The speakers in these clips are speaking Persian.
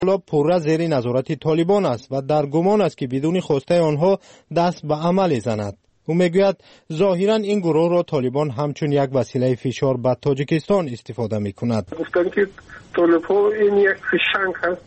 پورا زیر نظارت طالبان است و در گمان است که بدون خواسته آنها دست به عمل زند. او میگوید ظاهرا این گروه را طالبان همچون یک وسیله فشار به تاجیکستان استفاده میکند. گفتن که طالبان این یک فشنگ هست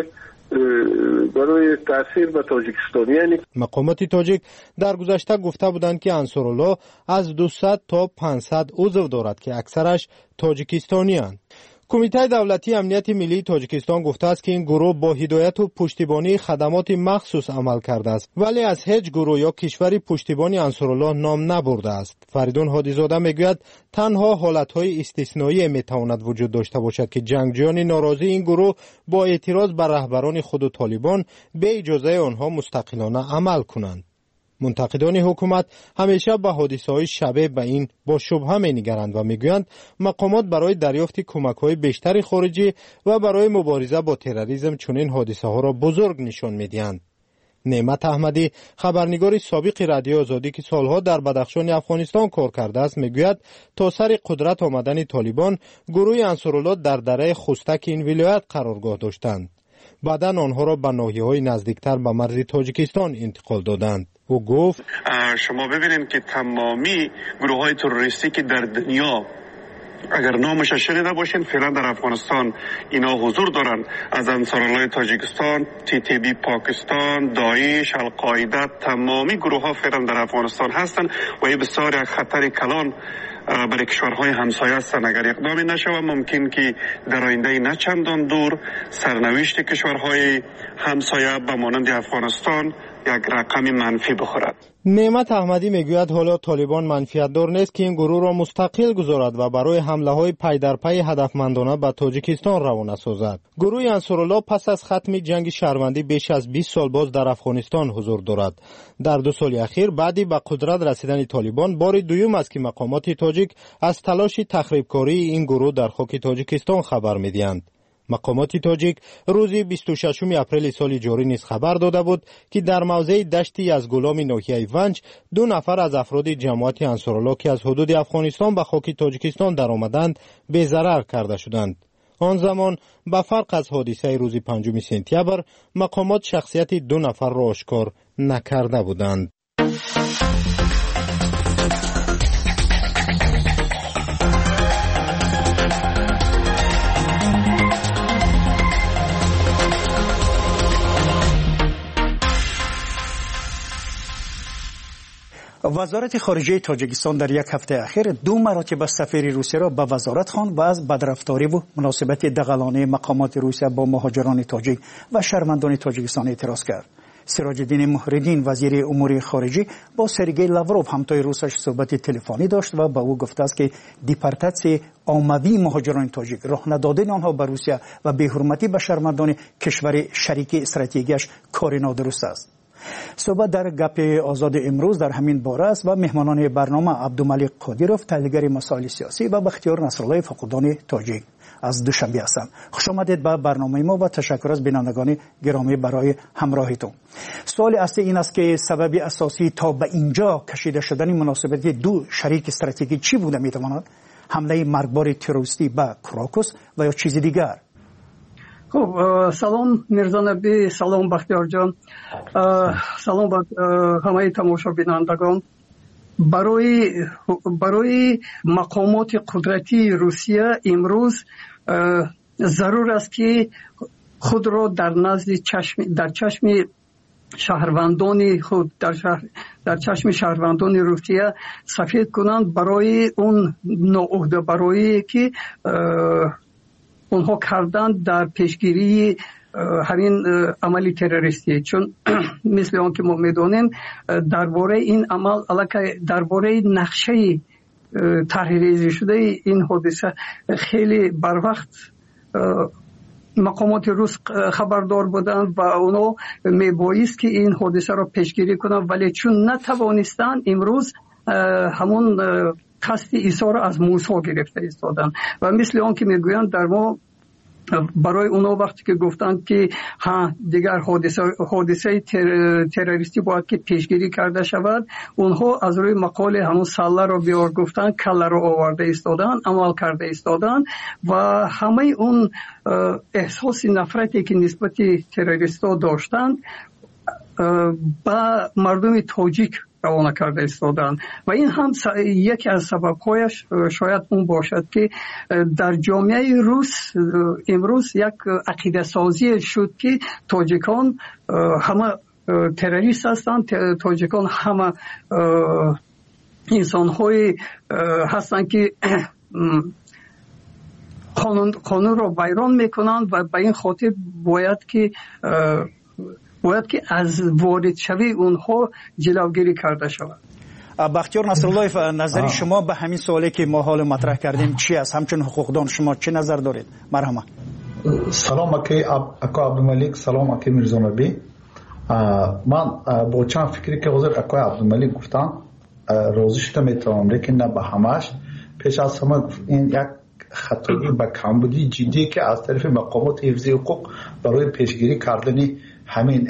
برای تاثیر به تاجیکستان. یعنی مقامات تاجیک در گذشته گفته بودند که انصارالله از 200 تا 500 عضو دارد که اکثرش تاجیکستانی اند. کمیته دولتی امنیت ملی تاجیکستان گفته است که این گروه با هدایت و پشتیبانی خدمات مخصوص عمل کرده است، ولی از هیچ گروه یا کشوری پشتیبانی انصارالله نام نبرده است. فریدون هادیزاده میگوید تنها حالتهای استثنایی میتواند وجود داشته باشد که جنگجویان ناراضی این گروه با اعتراض بر رهبران خود و طالبان به اجازه آنها مستقلانه عمل کنند. منتقدان حکومت همیشه به حادثه‌های شبیه به این با شبهه می‌نگرند و میگویند مقامات برای دریافت کمک‌های بیشتر خارجی و برای مبارزه با تروریسم چنین حادثه‌ها را بزرگ نشان می‌دهند. نعمت احمدی خبرنگار سابق رادیو آزادی که سالها در بدخشان افغانستان کار کرده است میگوید تا سر قدرت آمدن طالبان گروه انصارالله در دره خستک این ولایت قرارگاه داشتند. بعداً آنها را به ناحیه‌های نزدیکتر به مرز تاجیکستان انتقال دادند. او گفت شما ببینید که تمامی گروه های تروریستی که در دنیا اگر نامش شنیده باشین فعلا در افغانستان اینا حضور دارن، از انصارالله تاجیکستان، TTP پاکستان، داعش، القاعده، تمامی گروه ها فعلا در افغانستان هستن و این بسیار یک خطر کلان برای کشورهای همسایه هستند. اگر اقدامی نشود ممکن که در آینده نه چندان دور سرنوشت کشورهای همسایه به مانند افغانستان یک رقم منفی بخورد. نعمت احمدی میگوید حالا طالبان منفیت دار نیست که این گروه را مستقل گذارد و برای حمله های پی در پی هدفمندانه به تاجیکستان روانه سازد. گروه انصارالله پس از ختم جنگ شهروندی بیش از 20 سال باز در افغانستان حضور دارد. در 2 سال اخیر بعدی به قدرت رسیدن طالبان بار دوم است که مقامات تاجیک از تلاش تخریبکاری این گروه در خاک تاجیکستان خبر میدهند. مقامات تاجیک روز 26 اپریل سال جاری نیز خبر داده بود که در موضع دشت یزگولام ناحیه ونج 2 نفر از افراد جماعت انصارالله که از حدود افغانستان به خاک تاجیکستان در آمدند بی‌ضرر کرده شدند. آن زمان به فرق از حادثه روز 5 سپتامبر مقامات شخصیت 2 نفر را آشکار نکرده بودند. وزارت خارجه تاجیکستان در یک هفته اخیر 2 مراتب سفیر روسیه را به وزارت خواند و از بدرفتاری و مناسبت دغلانه مقامات روسیه با مهاجران تاجیک و شهروندان تاجیکستان اعتراض کرد. سراج الدین محردین وزیر امور خارجه با سرگئی لاوروف همتای روسش صحبت تلفنی داشت و به او گفته است که دیپارتاسیون عمومی مهاجران تاجیک راه ندادن آنها به روسیه و بی‌حرمتی به شهروندان کشور شریک استراتژیکش کار نادرست است. صحبت در گپ آزاد امروز در همین باره است و مهمانان برنامه عبدالملک قادیروف تحلیلگر مسائل سیاسی و بختیار نصرالله فقودان تاجیک از دوشنبه هستند. خوش آمدید به برنامه ما و تشکر از بینندگان گرامی برای همراهیتون. سوال اصلی این است که سبب اساسی تا به اینجا کشیده شدن مناسبت 2 شریک استراتژیکی چی بوده میتواند؟ حمله مرگبار تروریستی به کراکوس و یا چیز دیگر؟ خب سلام میرزا نبی، سلام بختیار جان، سلام به همه تماشابینندگان. برای مقامات قدرتی روسیه امروز ضرور است که خود را در نزد در چشم شهروندان خود در چشم شهروندان روسیه سفید کنند برای اون ناعهده برایی که اونها کردن در پیشگیری همین عملی تروریستی. چون مثل آن که ما میدونیم درباره این عمل علاقه درباره نقشه طرحریزی شده این حادثه خیلی بر وقت مقامات روس خبردار بودند و اونا میبایست که این حادثه را پیشگیری کنند، ولی چون نتوانستند امروز همون قصد ایسا را از موسی گرفته ایستادن و مثل آن که میگویند در ما برای اونا وقتی که گفتند که دیگر حادثه تروریستی باید که پیشگیری کرده شود، اونها از روی مقاله همون سله رو بیار گفتن، کله رو آورده ایستادن، عمل کرده ایستادن و همه اون احساس نفرتی که نسبت تروریستا داشتند با مردم تاجیک روانه کرده ایستادن و این هم یکی از سبب‌هایش شاید اون باشد که در جامعه روس امروز یک عقیده سازی شد که تاجیکان همه تروریست هستند، تاجیکان همه انسان‌های هستند که قانون را ویران میکنند و به این خاطر باید که از وارد شوی اونها جلوگیری کرده شود. بختیار نصرالله، نظر شما به همین سوالی که ما حال مطرح کردیم چی است؟ همچون حقوقدان شما چه نظر دارید؟ مرحبا. سلام اکا عبدالملک، سلام اکا میرزا نبی. من با چند فکری که حضور اکا عبدالملک گفتن راضی شده میتونم، لیکن نه به همش. پیش از همه این یک خطایی به کمبودی جدی که از طرف مقامات حفظی حقوق برای پیشگیری کردن همین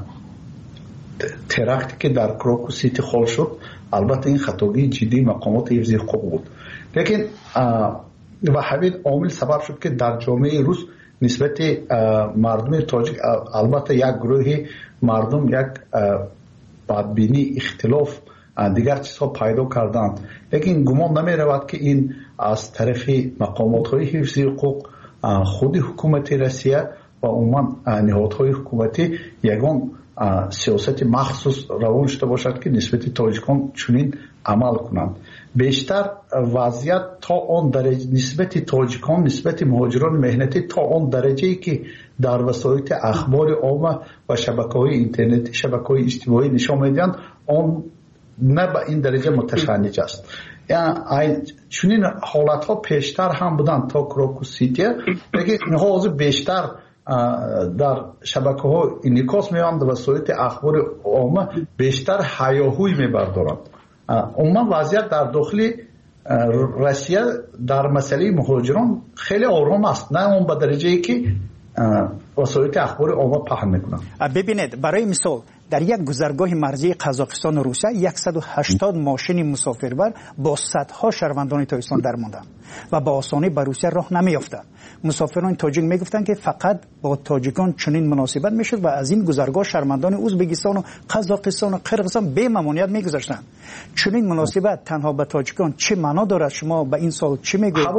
ترکتی که در کراکو سیتی خال شد، البته این خطایی جدی مقامات حفظی حقوق بود، لیکن و همین عامل سبب شد که در جامعه روس نسبت مردم تاجیک، البته یک گروه مردم یک بدبینی، اختلاف، دیگر چیزها پیدا کردند، لیکن گمان نمی رود که این از طرف مقامات های حفظی حقوق، خود حکومت روسیه و عموما نهادهای حکومتی یگان سیاست مخصوص روان شده باشد که نسبت تاجیکان چنین عمل کنند. بیشتر وضعیت تا آن درجه نسبت تاجیکان، نسبت مهاجران مهنتی تا آن درجه‌ای که در وسایل اخبار عامه و شبکه‌های اینترنتی، شبکه‌های اجتماعی نشان می‌دهند، آن نه به این درجه متشنج است. یعنی چنین حالت‌ها پیشتر هم بودند تا کراکو سیتی، لیکن اینها بیشتر در شبکه‌ها انعکاس می‌یابند و وسایل اخبار عامه بیشتر هیاهوی می‌بردارند. عموما وضعیت در داخل روسیه در مسئله مهاجران خیلی آرام است، نه اون به درجه‌ای که وسایل اخبار عامه پهن می‌کنند. ببینید، برای مثال در یک گذرگاه مرزی قزاقستان و روسیه 180 ماشین مسافربر با صدها شهروندان تاجیکستان درماندند و با آسانی به روسیه راه نمی‌یافتند. مسافران تاجیک میگفتند که فقط با تاجیکان چنین مناسبت میشد و از این گذرگاه شهروندان ازبکستان و قزاقستان و قرقیزستان به ممانعت میگذاشتند. چنین مناسبت تنها به تاجیکان چه معنا دارد؟ شما به این سال چی میگویید؟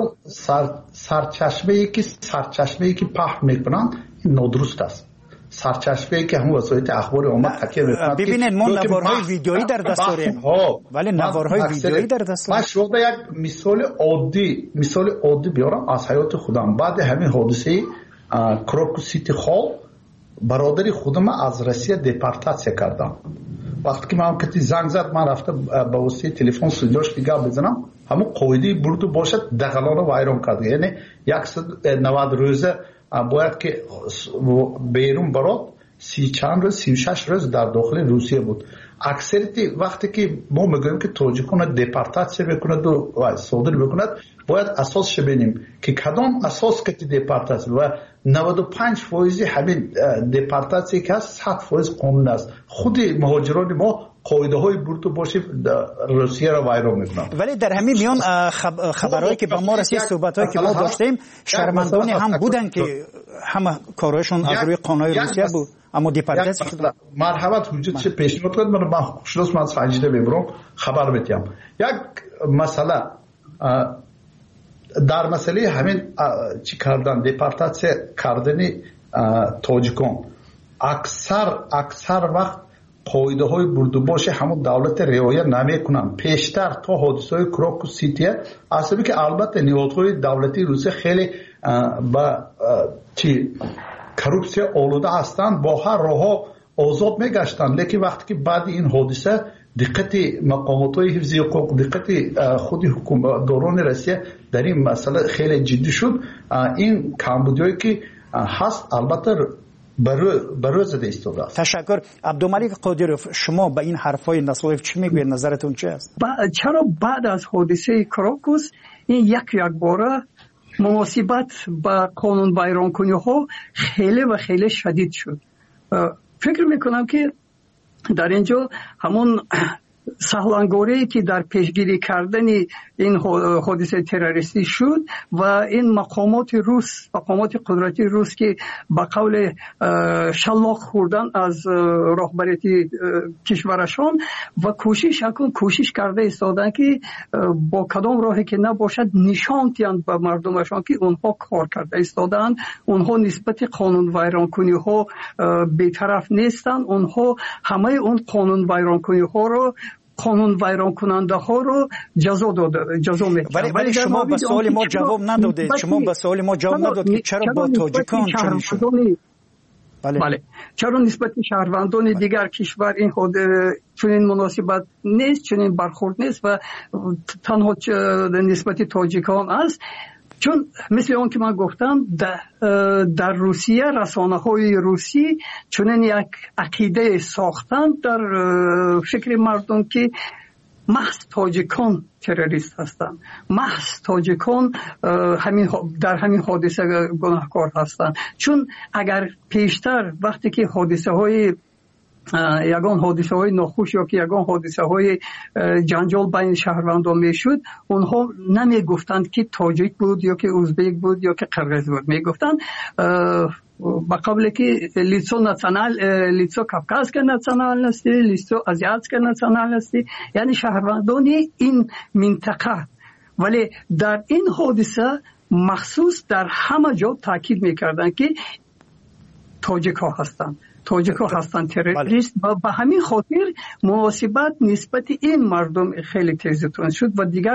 سرچشمه‌ای که پخش میکنند نادرست است. سرچشمه‌ای که همون وسایل اخبار عامه تکیه میکنند. ببینید، ما نوارهای ویدیویی در دست داریم، ولی نوارهای ویدیویی در دست من شما یک مثال عادی بیارم از حیات خودم. بعد همین حادثه کراکو سیتی خال برادری خودم از روسیه دپورتاسیون کردم. وقتی که من کتی زنگ زد، من رفتم به واسطه تلفن صداش که گپ بزنم، همون قاعده برد باشد دغلان رو ویران کرد. یعنی 190 روزه باید که بیرون برات 36 روز در داخل روسیه بود. اکثریت وقتی که ما میگوییم که تاجیکان دپورتاسیون بکند و صادر بکند، باید اساسش ببینیم که کدام اساس که دپورتاسیون و 95% همین دپورتاسیون که هست 100% قانون است. خود مهاجران ما قاعده های برد باشه روسیه را ویران میکنند. ولی در همین میان خبرهایی که با ما رسید، صحبت‌هایی که ما داشتیم، شرمندانی هم بودن که همه کارهایشون از روی قانون‌های روسیه بود، اما دپورتاسیون شدن. مرحبا حجت چه پیشنهاد کنید، من خوشحال من سنجیده ببرم خبر بدم. یک مسئله در مسئله همین چی کردن، دپورتاسیون کردن تاجیکان، اکثر وقت قاعده های بردوباش همون دولت رعایت نمیکنن. پیشتر تا حادثه های کراکو سیتی اصلا که البته نهادهای دولتی روسیه خیلی با کروپسیا آلوده هستند، با هر راه آزاد میگشتند، لیکن وقتی که بعد این حادثه دقت مقامات های حفظی حقوق، دقت خود حکومتداران روسیه در این مسئله خیلی جدی شد. این کمبودیایی که هست البته برای زده ایستاده است. تشکر. عبدالملک قادروف، شما به این حرفای نصرالله چی میگوید؟ نظرتون چه است؟ چرا بعد از حادثه کراکوس این یک باره مناسبت با قانون ویرانکنی ها خیلی و خیلی شدید شد. فکر میکنم که در اینجا همون سهلانگوری که در پیشگیری کردن این حادثه تروریستی شد و این مقامات روس، مقامات قدرتی روس که با قول شلاق خوردن از رهبریت کشورشان و کوشش کرده ایستادن که با کدام راهی که نباشد نشان دهند به مردمشان که اونها کار کرده ایستادن، اونها نسبت قانون ویرانکنی ها بی‌طرف نیستند، اونها همه اون قانون ویرانکنی ها رو، قانون ویران کننده ها رو جزا میکنند. ولی شما به سوال ما جواب ندادید. شما به سوال ما جواب ندادید که چرا با تاجیکان چنین شد؟ بله. چرا نسبت شهروندان دیگر کشور این چنین مناسبت نیست، چنین برخورد نیست و تنها نسبت تاجیکان است؟ چون مثل اون که من گفتم در روسیه رسانه‌های روسی چنین یک عقیده ساختن در فکر مردم که محض تاجیکان تروریست هستند، محض تاجیکان در همین حادثه گناهکار هستند. چون اگر پیشتر وقتی که یگان حادثه های ناخوش یا که یگان حادثه های جنجال بین شهروندان میشد، اونها نمی گفتند که تاجیک بود یا که ازبک بود یا که قرغیز بود، می گفتند با قبل که لیتسو کافکاسکا ناسیونالنستی، لیتسو آزیاتسکا ناسیونالنستی، یعنی شهروندان این منطقه. ولی در این حادثه مخصوص در همه جا تاکید میکردند که تاجیک ها هستند تروریست و به همین خاطر مناسبت نسبت این مردم خیلی تیزتون شد و دیگر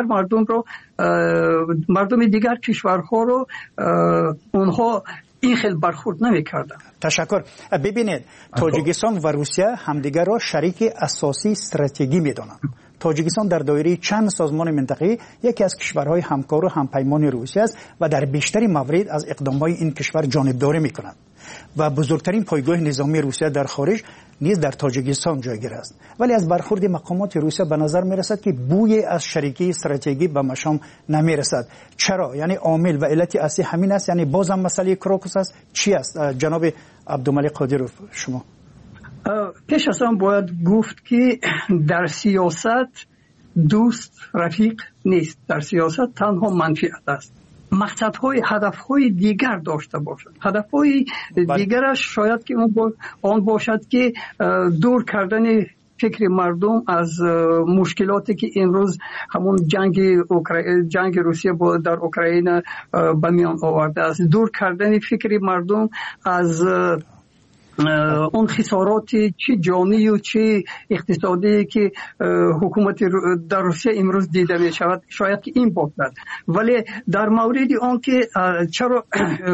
مردم دیگر کشورها رو اونها این خیلی برخورد نمی‌کردند. تشکر. ببینید تاجیکستان و روسیه همدیگر را شریک اساسی استراتژی می‌دانند. تاجیکستان در دایره چند سازمان منطقه‌ای یکی از کشورهای همکار و همپیمان روسیه است و در بیشتر موارد از اقدام‌های این کشور جانبداری می‌کند و بزرگترین پایگاه نظامی روسیه در خارج نیز در تاجیکستان جایگیر است. ولی از برخورد مقامات روسیه به نظر می‌رسد که بوی از شریکی استراتژیکی به مشام نمی‌رسد. چرا؟ یعنی عامل و علت اصلی همین است، یعنی بازم مسئله کراکوس است. چی است جناب عبدالملک قادروف شما؟ پیش از آن باید گفت که در سیاست دوست رفیق نیست، در سیاست تنها منفعت است. مقصدهای هدفهای دیگر داشته باشد. هدفهای دیگرش شاید که آن باشد که دور کردن فکر مردم از مشکلاتی که امروز همون جنگ روسیه در اوکراین به میان آورده است، دور کردن فکر مردم از اون خسارات چه جانی و چه اقتصادی که حکومت در روسیه امروز دیده می شود، شاید که این باشد. ولی در مورد آن که چرا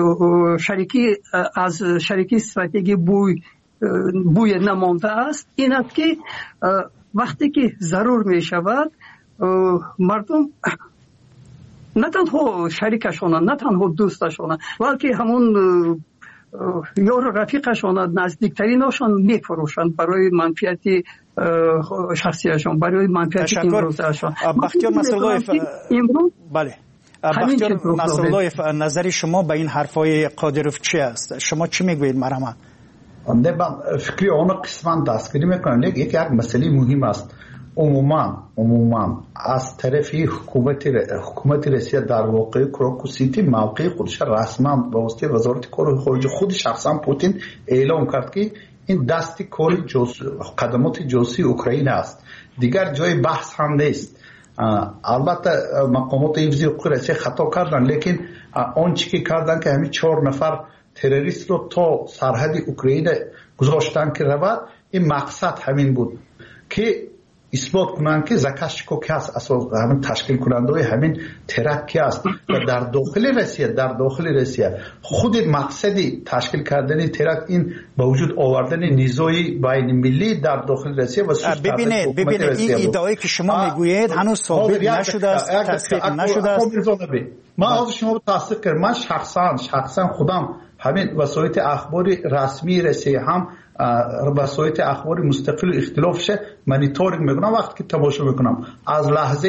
شریکی استراتژی بوی نمانده است، این است که وقتی که ضرور می شود مردم نه تنها شریکشان، نه تنها دوستشان، بلکه همون یار رفیقشان، نزدیکترینشان میفروشند برای منفعت شخصیشان، برای منفعت امروزشان. بختیار نصراللهیف، بله، بختیار نصراللهیف، نظر شما به این حرفای قادروف چی است؟ شما چی میگویید مرحمت؟ من فکری آن قسمت دستگیری میکنم. یک مسئله مهم است. عموما از طرف حکومت روسیه در واقع کراکوسیتی موقع خودش رسما به واسطه وزارت کار خارجه خود شخصا پوتین اعلام کرد که این دستی کار قدمات جاسوسی اوکراین است، دیگر جای بحث هم نیست. البته مقامات حفظی حقوق روسیه خطا کردن، لیکن آنچه که کردن که همین 4 نفر تروریست رو تا سرحد اوکراین گذاشتن که رود، این مقصد همین بود که اثبات کنند که زاکاشچیکو که اساس همین تشکیل کننده های همین ترک است و در داخل روسیه خود مقصدی تشکیل کردن ترک این با وجود آوردن نیزوی بین ملی در داخل روسیه و ببینید این ادعایی که شما میگویید هنوز ثابت نشده است، تصدیق نشده است. من از شما تصدیق کردم. من شخصا خودم همین وسایل اخباری رسمی روسیه هم وسایل اخباری مستقل اختلافش مانیتورینگ میکنم. وقتی که تماشا میکنم از لحظه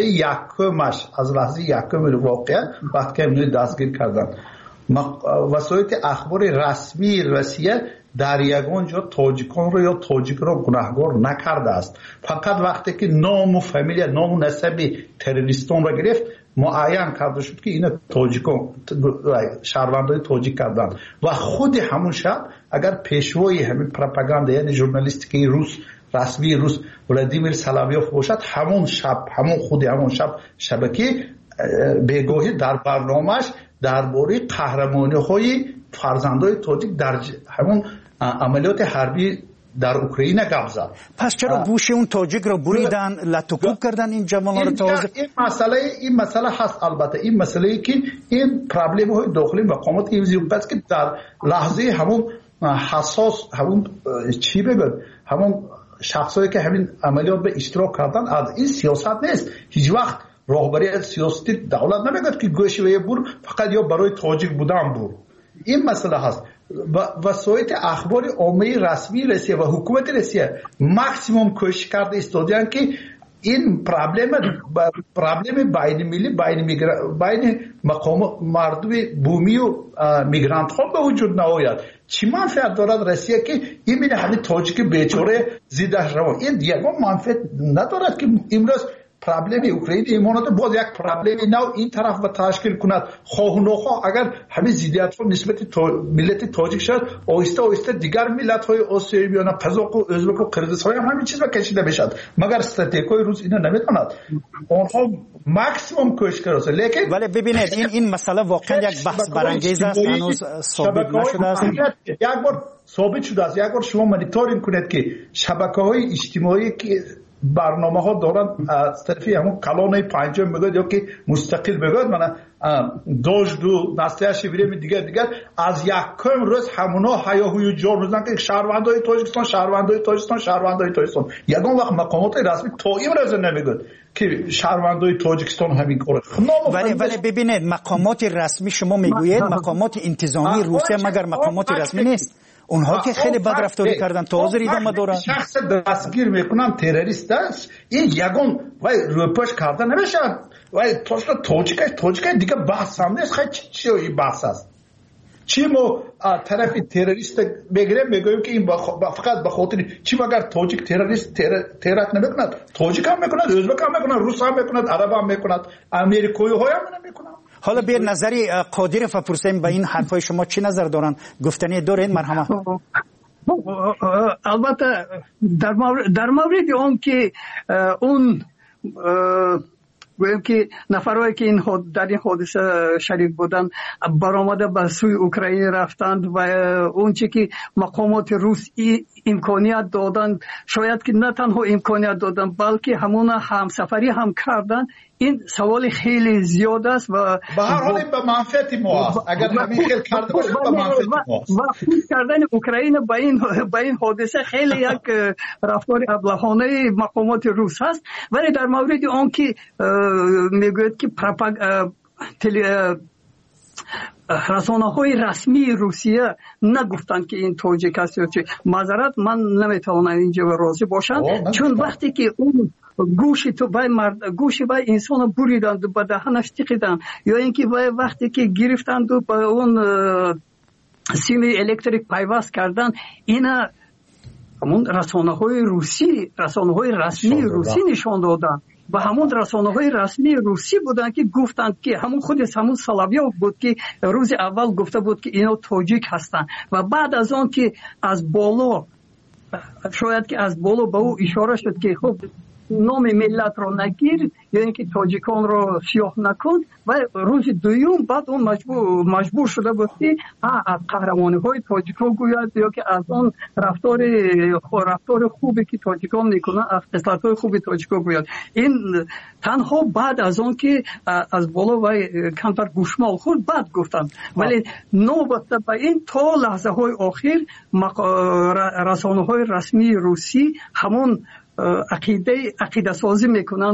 یکم واقعا وقتی که دستگیر کردن وسایل اخباری رسمی روسیه در یگان جا تاجیکان رو یا تاجیک رو گناهکار نکرده است. فقط وقتی که نام و فامیل نام و نسب تروریستان را گرفت معین کرده شد که اینا تاجیکان شهروندای تاجیک کردن و خود همون شب اگر پیشوای همین پروپاگاندا یعنی ژورنالیستیک روس رسمی روس ولادیمیر سلاویوف باشد همون شب شبکه بگاهی در برنامه‌اش درباره قهرمانی‌های فرزندای تاجیک در همون عملیات حربی در اوکراین گپ زد. پس چرا گوش اون تاجیک رو بریدن لطوکوب کردن این جوان‌ها رو تازه؟ این مسئله هست. البته این مسئله ای که این پرابلم های داخلی مقامات ایزی است که در لحظه همون حساس همون چی بگم همون شخصایی که همین عملیات به اشتراک کردن از این سیاست نیست. هیچ وقت راهبری سیاسی دولت نمیگه که گوشه بور فقط یا برای تاجیک بودن بور. این مسئله هست. وسایل اخبار عامه رسمی روسیه و حکومت روسیه ماکسیموم کوشش کرده استادیان که این پرابلم بین ملی بین مقام مردم بومی و میگرانت ها به وجود نآید. چی منفعت دارد روسیه که این میره همین تاجیک بیچاره زیدش روان این دیگه منفعت ندارد که امروز پرابلم اوکراین ایمانات باز یک پرابلم نو این طرف و تشکیل کند خواه و نخواه اگر همین زیدیت ها نسبت ملت تاجیک شد آهسته دیگر ملت های آسیایی بیانه قزاق و ازبک و قرقیزستان هم همین چیز را کشیده بشد مگر استراتژیکای روس اینا نمیتواند آنها ماکسیمم کوشش کرده. لیکن ولی ببینید این مسئله واقعا یک بحث برانگیز است هنوز ثابت نشده است. یک بار ثابت شده است. یک بار شما مانیتورینگ کنید که شبکه‌های اجتماعی که برنامه ها دارن از طرفی همون کلانه پنجم بگوید یا که مستقل بگوید من داشت دو نسله شبیره دیگر از یکم روز همونا هیاهوی جار بزنن که شهروندای تاجیکستان یکم وقت مقامات رسمی تا این روز نمیگوید که شهروندای تاجیکستان همین کاره. ولی ببینید مقامات رسمی شما میگویید مقامات انتظامی روسیه مگر مقامات رسمی نیست؟ اونها که خیلی بد رفتاری کردن تا حاضر ادامه دارن. شخص دستگیر میکنن تروریست است این یگان وای روپاش کردن نمیشه وای تاجیک دیگه بحث هم نیست. خیلی چی بحث است چی ما طرف تروریست بگیریم میگویم که این فقط به خاطر چی مگر تاجیک تروریست ترور نمیکند تاجیک هم میکند ازبک هم میکند روس هم میکند عرب هم میکند امریکایی های هم نمیکند. حالا بیر نظری قادر فپرسیم به این حرفای شما چی نظر دارن گفتنی دارین مرحمت؟ البته در مورد اون که اون گویم که نفرهایی که در این حادثه شریک بودن برآمده به سوی اوکراین رفتند و اون چی که مقامات روس امکانیت دادن شاید که نه تنها امکانیت دادن بلکه همون همسفری هم کردن. این سوال خیلی زیاد است و به هر حال به منفعت ما است. اگر همین خیلی کرده باشه به منفعت ما است. و خود کردن اوکراین با این حادثه خیلی یک رفتار ابلهانه مقامات روس هست. ولی در مورد آن که میگوید که رسانه‌های رسمی روسیه نگفتند که این تاجیک است یا چه معذرت من نمیتوانم اینجا راضی باشم چون وقتی که اون گوشی بای انسان بریدند و به دهنش تکیدند یا اینکه وقتی که گرفتند و به اون سیم الکتریک پیوست کردن اینا همون رسانه‌های رسمی روسی نشان دادن و همون رسانه‌های رسمی روسی بودن که گفتند که همون سلاویوف بود که روز اول گفته بود که اینا تاجیک هستند و بعد از آن که از بالا شاید که از بالا به او اشاره شد که خب نام ملت رو نگیر یا اینکه تاجیکان رو سیاه نکن و روز دوم بعد اون مجبور شده بود که از قهرمانی‌های تاجیکان گوید یا که از اون رفتار خوبی که تاجیکان میکنن از خصلت‌های خوبی تاجیکان گوید. این تنها بعد از اون که از بالا و کمتر گوشمال خورد بعد گفتن ولی نوبت به این تا لحظه های آخر رسانه‌های رسمی روسی همون عقیده سازی میکنن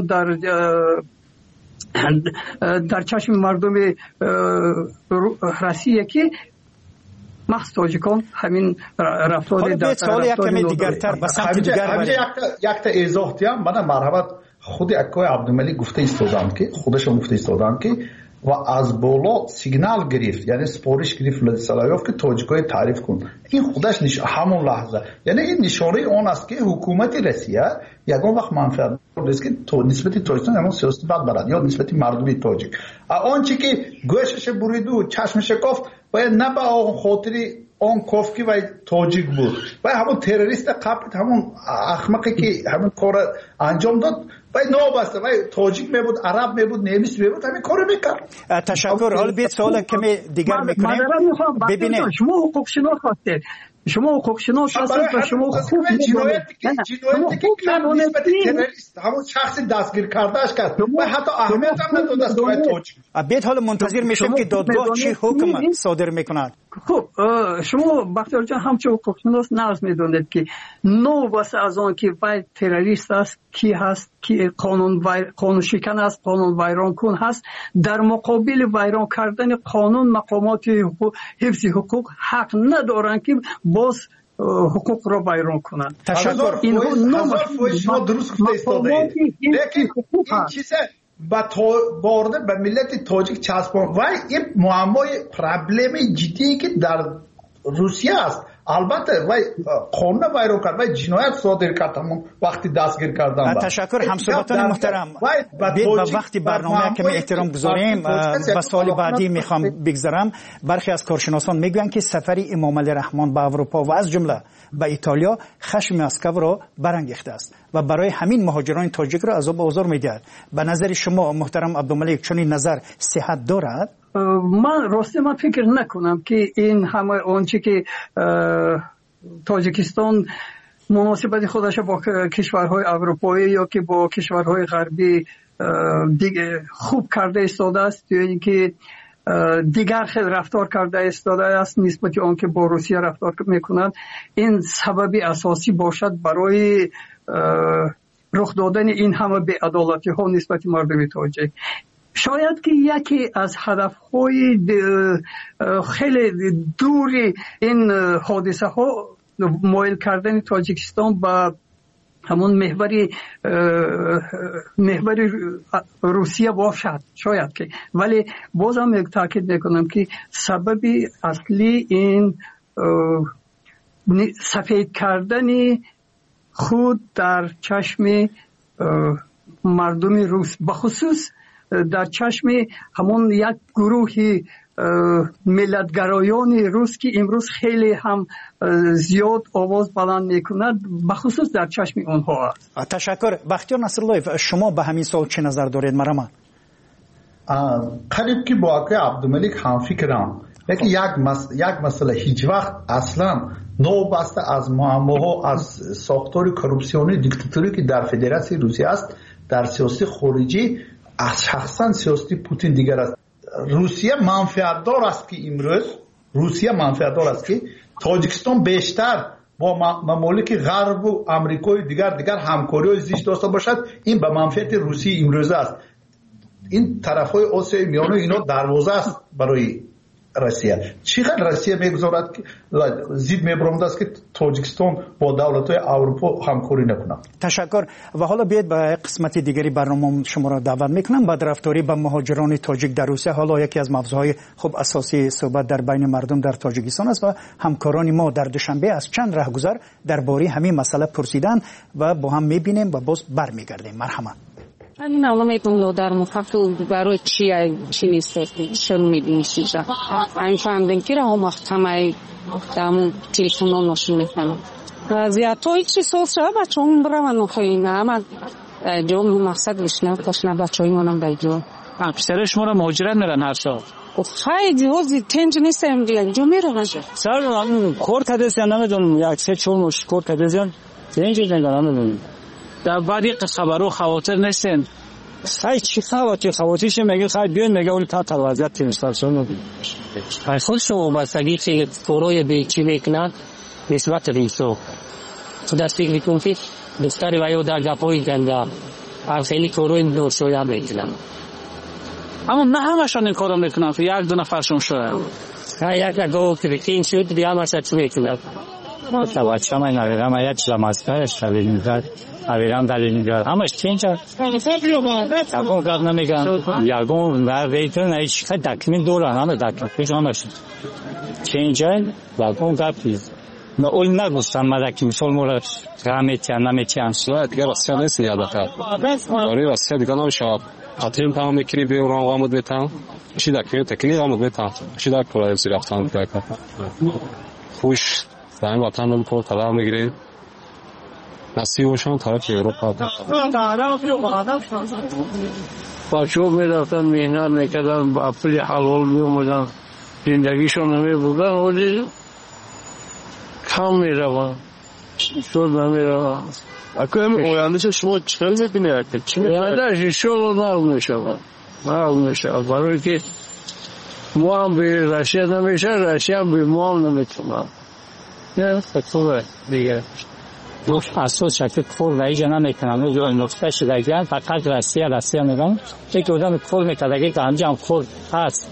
در چشم مردم روسیه که محض تاجیکان همین رفتار در سوال یکمی دیگرتر به سمت دیگر یک تا اضافه دیم. من مرحبت خود اکای عبدالملک گفته ایستادن که خودشون گفته ایستادن که و از بالا سیگنال گرفت، یعنی سپارش گرفت ولادیسلایوف که تاجیکای تعریف کن. این خودش همون لحظه، یعنی این نشانه اون است که حکومت روسیه یگان وقت منفعت است که نسبت تاجیکستان همون سیاست بد برد یا نسبت مردم تاجیک آنچه که گوشش برید و چشمش کافت باید نه به آن خاطری آن کافکی و تاجیک بود و همون تروریست قبل همون احمقی که همون کار انجام داد و نابسته و تاجیک می بود، عرب می بود، نمیس می بود، همین کارو میکرد. تشکر. حالا بیت سوال کمی دیگر میکنیم. ببینید شما حقوق شناس هستید، شما حقوق شناس هستید و شما خوب جنایتی که نسبت تروریست همون شخص دستگیر کردهش کرد و حتی اهمیت هم نداد است که تاجیک. بیت حالا منتظر میشیم که دادگاه چی حکم صادر میکند. خب شما بختیار جان همچون حقوق شناس نرز میدونید که نو واسه از آن که وای تروریست است کی هست، کی قانون شکن است، قانون ویران کن هست، در مقابل ویران کردن قانون مقامات حفظ حقوق حق ندارن که باز حقوق را ویران کنند. تشکر. هزار فوش ما درست گفته ایستاده، لیکن این چیزه بارده به ملت تاجیک چسبان و این معمای پرابلم جدی که در روسیه است. البته وای قانون ویران کرد و جنایت صادر کرد همون وقتی دستگیر کردن. تشکر همسایگان محترم. به وقتی برنامه کمی احترام گذاریم به سوال بعدی میخوام بگذارم. برخی از کارشناسان میگویند که سفر امام علی رحمان به اروپا و از جمله به ایتالیا خشم مسکو را برانگیخته است و برای همین مهاجران تاجیک را عذاب آزار میدهد. به نظر شما محترم عبدالملک چنین نظر صحت دارد؟ من فکر نکنم که این همه آنچه که تاجیکستان مناسبت خودش با کشورهای اروپایی یا که با کشورهای غربی دیگه خوب کرده ایستاده است یا اینکه دیگر خیلی رفتار کرده ایستاده است نسبت آن که با روسیه رفتار میکنند، این سببی اساسی باشد برای رخ دادن این همه بی‌عدالتی ها نسبت مردم تاجیک. شاید که یکی از هدفهای خیلی دوری این حادثه ها مایل کردن تاجیکستان به همون محور روسیه باشد، شاید که، ولی بازم یک تاکید میکنم که سببی اصلی این سفید کردن خود در چشم مردم روس، بخصوص در چشم همون یک گروه ملتگرایان روس که امروز خیلی هم زیاد آواز بلند میکند، بخصوص در چشم اونها است. تشکر. بختیار نصرالله، شما به همین سوال چه نظر دارید؟ مرحبا. قریب که با آقای عبدالملک هم فکرم، لیکن یک مسئله هیچ وقت اصلا نوبسته از معماها از ساختار کروپسیونی دیکتاتوری که در فدراسیون روسیه است در سیاست خارجی از شخصا سیاست پوتین دیگر است. روسیه منفعت دار است که امروز که تاجیکستان بیشتر با ممالک غرب و امریکای دیگر همکاری زیست داشته باشد. این به منفعت روسیه امروز است. این طرفهای آسیای میانه اینا دروازه است برای روسیه. چقدر روسیه میگذارد که زید میبرمد است که تاجیکستان با دولت‌های اروپا همکاری نکنه. تشکر. و حالا بیاید به قسمت دیگری برنامه شما را دعوت میکنم. بدرفتاری به مهاجران تاجیک در روسیه حالا یکی از موضوعهای خوب اساسی صحبت در بین مردم در تاجیکستان است و همکاران ما در دوشنبه از چند راهگذر درباره همین مسئله پرسیدن و با هم میبینیم و باز برمیگردیم. مرحبا. این نمیتونم در مفهوم برای چی نیست شروع می‌بینی چیزا. این فهمیدن که راه محتمل دامون تلفن نشون می‌کنم. زیادتر چی سوسه بچه‌مون برام نخوینه اما جون مقصد بشنم کاشنا بچه‌مونم بیجو. اکثرش ما مهاجرت میرن هر سال. خیلی جوزی تنج نیستم دیگه جو میرن. سال کورت هدیه نمیدونم یک سه چون مش کورت هدیه تنج نمیدونم. در بعدی خبرو خواطر نیستن. خیلی چی خواطرش میگه خیلی بیان میگه اون تا وضعیت تیمستان رو خیلی خودش وابستگی که کوروی به چی میکنن نسبت ریسو خدا فکر کنم که بستری وایو در گپوی کنده خیلی کوروی دور شویا میکنن اما نه همشون این کارو میکنن که یک دو نفرشون شده یک گفت که این شد دیگه همش چوبه کنه توجه من ندارم من یک لمسکرش تلویزیون اویران دلیل همش چینجا تاکون کار نمیگم یارگون و ویتون ایش خد دکمین دوران همه دکمین پیش همش چینجا واقعا کافیه نه اول نگفتم مدرکی مسول مورد نمیتیم سواد دیگه راستیا نیست یاد کرد آره راستیا دیگه نمیشه آتیم تمام میکنی به اون آمد بتام چی دکمین تکنیک آمد بتام چی دک پرای زیر افتان کرد خوش زمین وطن رو پر طلا میگیره نصیبشون طرف اروپا با شوق میرفتن مهنت میکردن با پول حلال میومدن زندگیشون نمیبردن ولی کم میروان شد نمیروان اکو همین اویانده شما چکل میبینه اویانده شد نرم میشه برای که ما هم به رشیه نمیشه رشیه هم به ما هم نمیتونم نه خطوره دیگه گفت اساس شکل کور رایی جنا میکنن جو نقطه شدگان فقط راسیه میگن یک آدم کور میکنه که همجام کور هست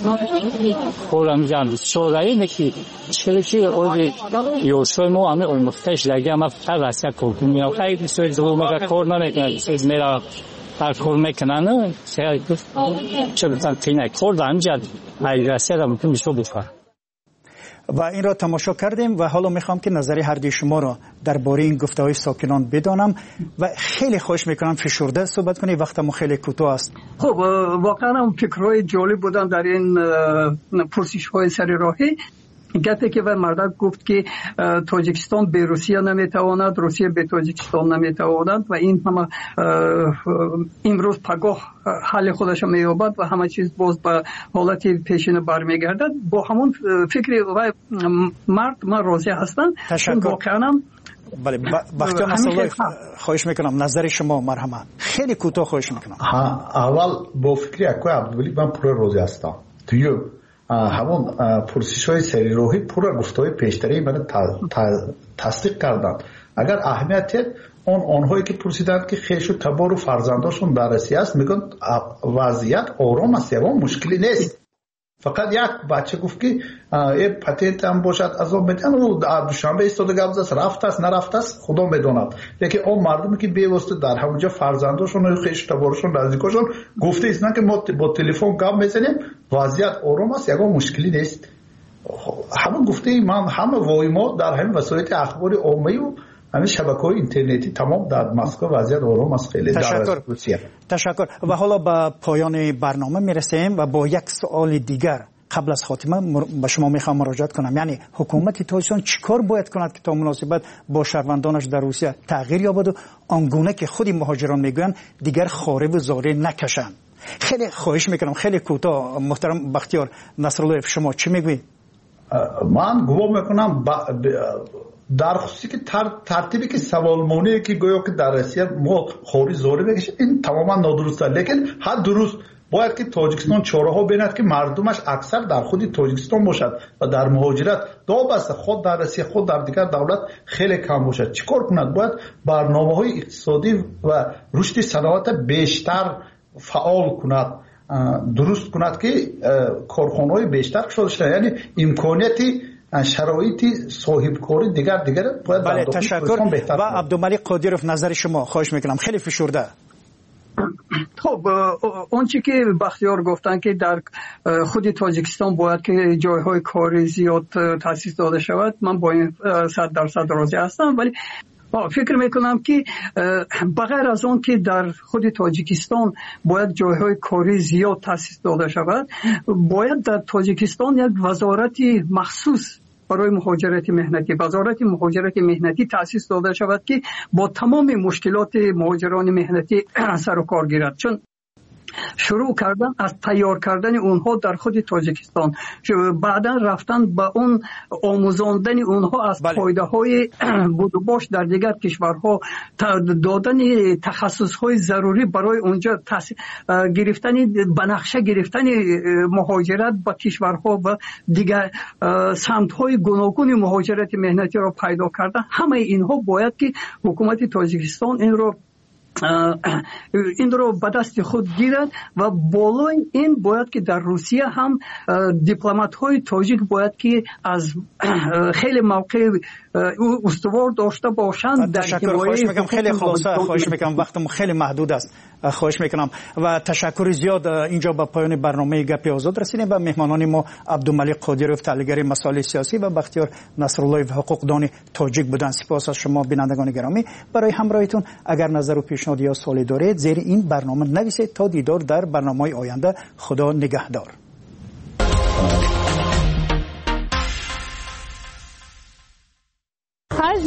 کورم جان شورایی نکی چه اون یوشوی ما همه اون نقطه شدگان ما فقط راسیه کور میکنیم خیلی سوی دو میگه کور نمیکنه چیز میرا هر کور میکنن چه بتن تینه کور همجاد ای راسیه را ممکن میشه بکنه و این را تماشا کردیم و حالا میخوام که نظر هر دوی شما را درباره این گفته‌های ساکنان بدانم و خیلی خوش میکنم فشرده صحبت کنی وقت ما خیلی کوتاه است. خب واقعا هم فکرهای جالب بودن در این پرسش‌های سر راهی. گفته که مردک گفت که تاجیکستان به روسیه نمیتواند روسیه به تاجیکستان نمیتواند و این همه امروز پگاه حل خودش مییابد و همه چیز باز به حالت پیشین برمیگردد با همون فکر و مرد من راضی هستم. تشکر. واقعا بله بختیار نصرالله خواهش میکنم نظر شما مرحمت خیلی کوتاه خواهش میکنم. اول با فکری اکوی عبدالولی من پور راضی هستم. توی همون پرسش های سری روحی پورا گفته های پیشتری من تصدیق کردن. اگر اهمیت آنهایی که پرسیدند که خیش و تبار و فرزنداشون در روسیه است میگن وضعیت آرام است یا مشکلی نیست. فقط یک بچه گفت که یه پتنت هم باشد از آن میدن و دوشنبه ایستاده گفت است رفت است نرفت است خدا میداند. لیکن اون مردمی که بیواسطه در همونجا فرزنداشون و خیش تبارشون نزدیکاشون گفته ایستن که ما با تلفن گپ میزنیم وضعیت آرام است یا مشکلی نیست. همون گفته من همه وایما در همین وسایل اخباری عمومی و همین شبکه‌های اینترنتی تمام در مسکو وضعیت آرام است. خیلی تشکر و حالا به پایان برنامه میرسیم و با یک سوال دیگر قبل از خاتمه به شما میخوام مراجعت کنم. یعنی حکومت تاجیکستان چیکار باید کند که تا مناسبت با شهروندانش در روسیه تغییر یابد و آنگونه که خود مهاجران میگویند دیگر خارب و زاره نکشند. خیلی خواهش میکنم خیلی کوتاه. محترم بختیار نصرالله شما چی میگویید؟ من گمان میکنم در خصوصی که ترتیبی که سوالمونی که گویا که در روسیه ما خارج زاره بکشیم این تماما نادرسته. لیکن هر درست باید که تاجیکستان چاره‌ها بیند که مردمش اکثر در خود تاجیکستان باشد و در مهاجرت دابسته خود در روسیه خود در دیگر دولت خیلی کم باشد. چیکار کند؟ باید برنامه‌های اقتصادی و رشد صنعت بیشتر فعال کند، درست کند که کارخانه‌های بیشتر کشاده شود. یعنی امکانیتی شرایطی صاحبکاری دیگر باید بله تشکر. و عبدالملک قادیروف نظر شما خواهش میکنم خیلی فشرده. خب اون چی که بختیار گفتن که در خود تاجیکستان باید که جایهای کاری زیاد تأسیس داده شود من با این 100% راضی هستم. ولی فکر میکنم که بغیر از اون که در خود تاجیکستان باید جایهای کاری زیاد تأسیس داده شود باید در تاجیکستان یک وزارت مخصوص برای مهاجرت مهنتی وزارت مهاجرت مهنتی تأسیس داده شود که با تمام مشکلات مهاجران مهنتی سر و کار گیرد. چون شروع کردن از تیار کردن اونها در خود تاجیکستان بعدا رفتن به اون آموزاندن اونها از پایده های بود و باش در دیگر کشورها دادن تخصص های ضروری برای اونجا گرفتن بنقشه گرفتن مهاجرت به کشورها و دیگر سمت های گوناگون مهاجرت مهنتی را پیدا کردن. همه اینها باید که حکومت تاجیکستان این را این رو به دست خود گیرد و بالای این باید که در روسیه هم دیپلمات های تاجیک باید که از خیلی موقع استوار داشته باشند. تشکر. خواهش میکنم خیلی خلاصه، خواهش میکنم وقتم خیلی محدود است، خواهش میکنم و تشکر زیاد. اینجا به پایان برنامه گپ آزاد رسیدیم. به مهمانان ما عبدالملک قادروف تحلیلگر مسائل سیاسی و بختیار نصرالله حقوقدان تاجیک بودند. سپاس از شما بینندگان گرامی برای همراهیتون. اگر نظر و پیشنهاد یا سوالی دارید زیر این برنامه نویسید. تا دیدار در برنامه آینده. خدا نگهدار.